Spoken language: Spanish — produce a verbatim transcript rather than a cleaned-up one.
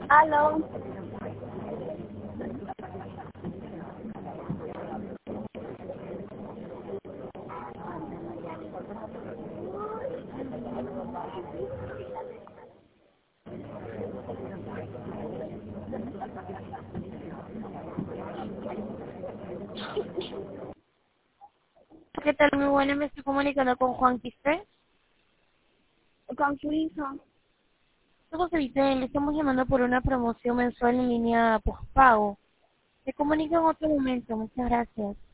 Aló. ¿Qué tal? Muy buena, me estoy comunicando con Juan Quispe. Con su hija. José Vicente, le estamos llamando por una promoción mensual en línea postpago. Se comunica en otro momento, muchas gracias.